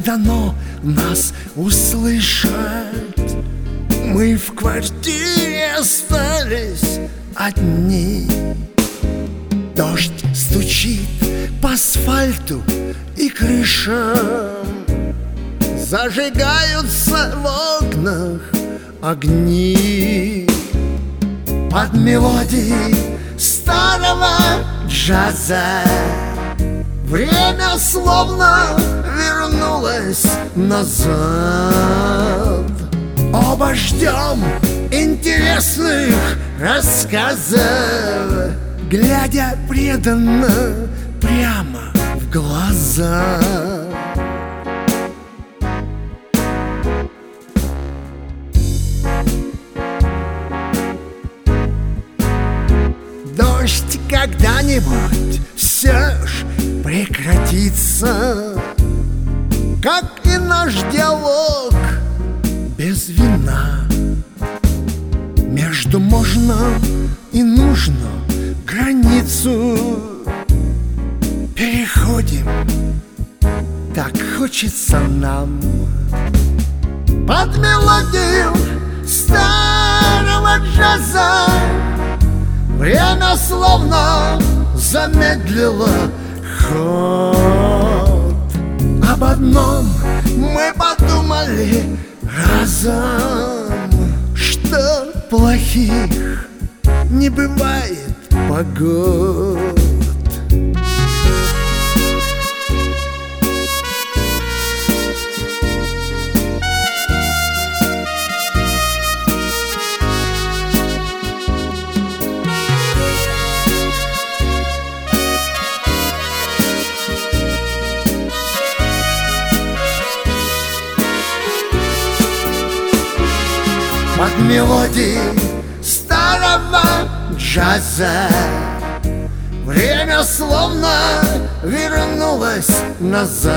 дано нас услышать. Мы в квартире остались одни. Дождь стучит по асфальту и крышам, зажигаются в окнах огни. Под мелодии старого джаза время словно вернулось назад. Оба ждем интересных рассказов, глядя преданно прямо в глаза. Дождь когда-нибудь все ж прекратится, как и наш диалог без вина. Между можно и нужно границу переходим, так хочется нам. Под мелодию старого джаза время словно замедлило ход. Об одном мы подумали разом, что плохих не бывает погод. Под мелодии старого джаза время словно вернулось назад.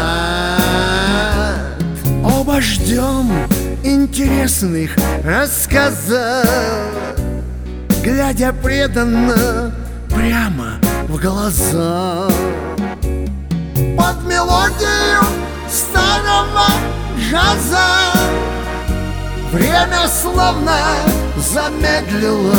Оба ждем интересных рассказов, глядя преданно прямо в глаза. Под мелодию старого джаза время словно замедлило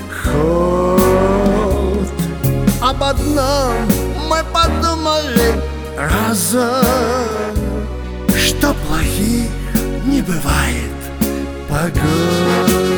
ход. Об одном мы подумали разом, что плохих не бывает погод.